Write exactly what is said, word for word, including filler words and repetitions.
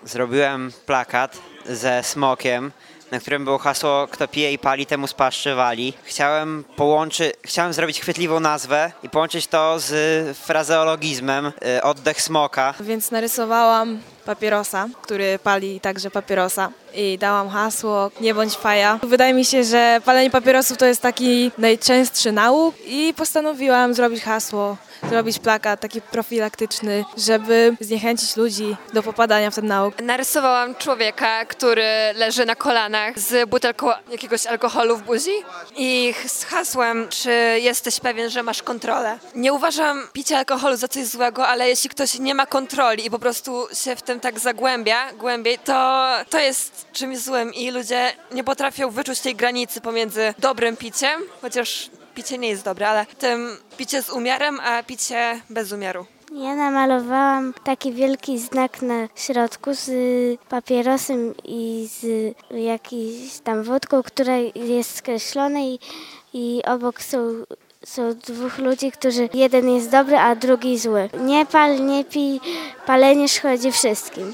Zrobiłem plakat ze smokiem, na którym było hasło "Kto pije i pali, temu z paszczy wali". Chciałem połączyć, chciałem zrobić chwytliwą nazwę i połączyć to z frazeologizmem y, oddech smoka. Więc narysowałam papierosa, który pali także papierosa i dałam hasło "Nie bądź faja". Wydaje mi się, że palenie papierosów to jest taki najczęstszy nałóg i postanowiłam zrobić hasło, zrobić plakat taki profilaktyczny, żeby zniechęcić ludzi do popadania w ten nałóg. Narysowałam człowieka, który leży na kolanach z butelką jakiegoś alkoholu w buzi i z hasłem, czy jesteś pewien, że masz kontrolę. Nie uważam picia alkoholu za coś złego, ale jeśli ktoś nie ma kontroli i po prostu się w tym tak zagłębia, głębiej, to to jest czymś złym i ludzie nie potrafią wyczuć tej granicy pomiędzy dobrym piciem, chociaż picie nie jest dobre, ale tym picie z umiarem, a picie bez umiaru. Ja namalowałam taki wielki znak na środku z papierosem i z jakąś tam wódką, która jest skreślona i, i obok są, są dwóch ludzi, którzy jeden jest dobry, a drugi zły. Nie pal, nie pij, palenie szkodzi wszystkim.